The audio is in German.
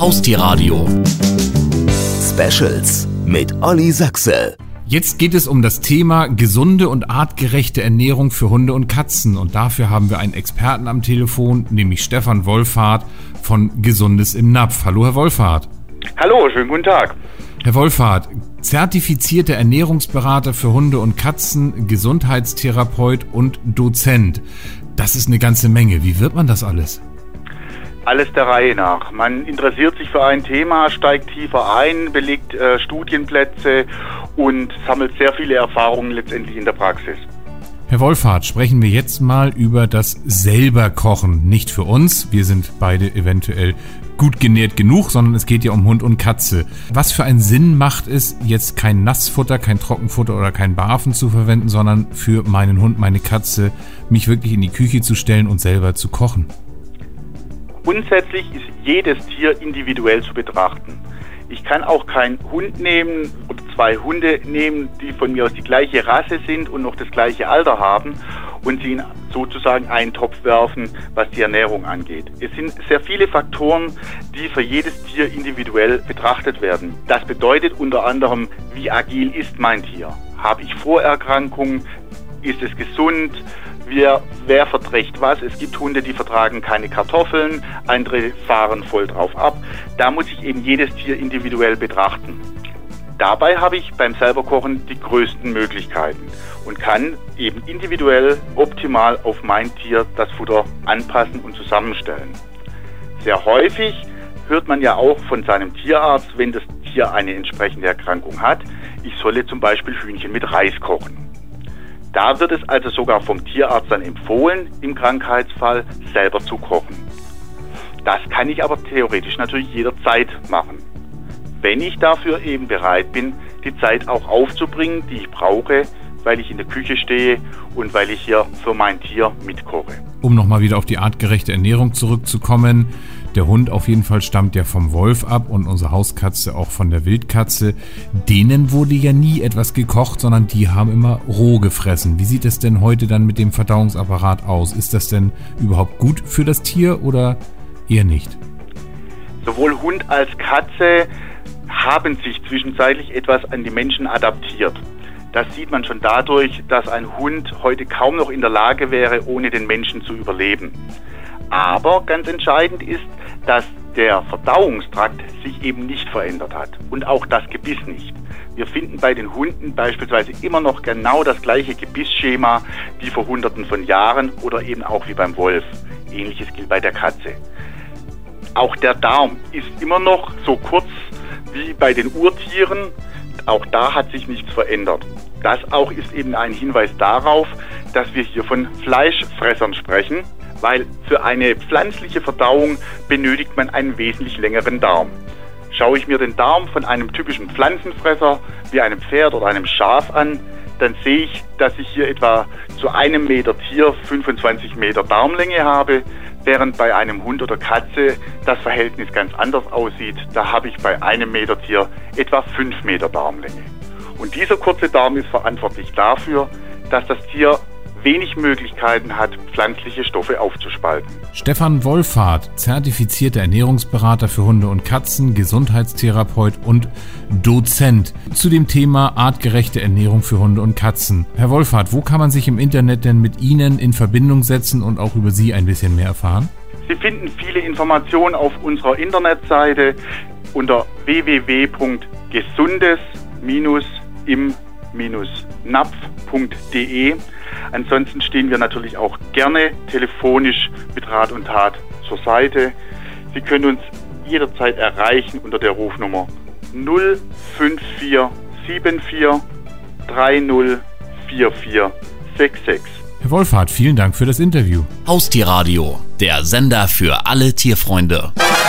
Haustierradio Specials mit Olli Sachse. Jetzt geht es um das Thema gesunde und artgerechte Ernährung für Hunde und Katzen. Und dafür haben wir einen Experten am Telefon, nämlich Stefan Wohlfahrt von Gesundes im Napf. Hallo, Herr Wohlfahrt. Hallo, schönen guten Tag. Herr Wohlfahrt, zertifizierter Ernährungsberater für Hunde und Katzen, Gesundheitstherapeut und Dozent. Das ist eine ganze Menge. Wie wird man das alles? Alles der Reihe nach. Man interessiert sich für ein Thema, steigt tiefer ein, belegt Studienplätze und sammelt sehr viele Erfahrungen letztendlich in der Praxis. Herr Wohlfahrt, sprechen wir jetzt mal über das Selberkochen. Nicht für uns, wir sind beide eventuell gut genährt genug, sondern es geht ja um Hund und Katze. Was für einen Sinn macht es, jetzt kein Nassfutter, kein Trockenfutter oder kein Barfen zu verwenden, sondern für meinen Hund, meine Katze, mich wirklich in die Küche zu stellen und selber zu kochen? Grundsätzlich ist jedes Tier individuell zu betrachten. Ich kann auch keinen Hund nehmen oder zwei Hunde nehmen, die von mir aus die gleiche Rasse sind und noch das gleiche Alter haben und sie in sozusagen einen Topf werfen, was die Ernährung angeht. Es sind sehr viele Faktoren, die für jedes Tier individuell betrachtet werden. Das bedeutet unter anderem, wie agil ist mein Tier? Habe ich Vorerkrankungen? Ist es gesund? Wer verträgt was? Es gibt Hunde, die vertragen keine Kartoffeln, andere fahren voll drauf ab. Da muss ich eben jedes Tier individuell betrachten. Dabei habe ich beim Selberkochen die größten Möglichkeiten und kann eben individuell optimal auf mein Tier das Futter anpassen und zusammenstellen. Sehr häufig hört man ja auch von seinem Tierarzt, wenn das Tier eine entsprechende Erkrankung hat, ich solle zum Beispiel Hühnchen mit Reis kochen. Da wird es also sogar vom Tierarzt dann empfohlen, im Krankheitsfall selber zu kochen. Das kann ich aber theoretisch natürlich jederzeit machen, wenn ich dafür eben bereit bin, die Zeit auch aufzubringen, die ich brauche, weil ich in der Küche stehe und weil ich hier für mein Tier mitkoche. Um nochmal wieder auf die artgerechte Ernährung zurückzukommen, der Hund auf jeden Fall stammt ja vom Wolf ab und unsere Hauskatze auch von der Wildkatze. Denen wurde ja nie etwas gekocht, sondern die haben immer roh gefressen. Wie sieht es denn heute dann mit dem Verdauungsapparat aus? Ist das denn überhaupt gut für das Tier oder eher nicht? Sowohl Hund als Katze haben sich zwischenzeitlich etwas an die Menschen adaptiert. Das sieht man schon dadurch, dass ein Hund heute kaum noch in der Lage wäre, ohne den Menschen zu überleben. Aber ganz entscheidend ist, dass der Verdauungstrakt sich eben nicht verändert hat und auch das Gebiss nicht. Wir finden bei den Hunden beispielsweise immer noch genau das gleiche Gebissschema wie vor Hunderten von Jahren oder eben auch wie beim Wolf. Ähnliches gilt bei der Katze. Auch der Darm ist immer noch so kurz wie bei den Urtieren. Auch da hat sich nichts verändert. Das auch ist eben ein Hinweis darauf, dass wir hier von Fleischfressern sprechen, weil für eine pflanzliche Verdauung benötigt man einen wesentlich längeren Darm. Schaue ich mir den Darm von einem typischen Pflanzenfresser wie einem Pferd oder einem Schaf an, dann sehe ich, dass ich hier etwa zu einem Meter Tier 25 Meter Darmlänge habe, während bei einem Hund oder Katze das Verhältnis ganz anders aussieht. Da habe ich bei einem Meter Tier etwa 5 Meter Darmlänge. Und dieser kurze Darm ist verantwortlich dafür, dass das Tier wenig Möglichkeiten hat, pflanzliche Stoffe aufzuspalten. Stefan Wohlfahrt, zertifizierter Ernährungsberater für Hunde und Katzen, Gesundheitstherapeut und Dozent zu dem Thema artgerechte Ernährung für Hunde und Katzen. Herr Wohlfahrt, wo kann man sich im Internet denn mit Ihnen in Verbindung setzen und auch über Sie ein bisschen mehr erfahren? Sie finden viele Informationen auf unserer Internetseite unter www.gesundes-im-napf.de. Ansonsten stehen wir natürlich auch gerne telefonisch mit Rat und Tat zur Seite. Sie können uns jederzeit erreichen unter der Rufnummer 05474 304466. Herr Wohlfahrt, vielen Dank für das Interview. Haustierradio, der Sender für alle Tierfreunde.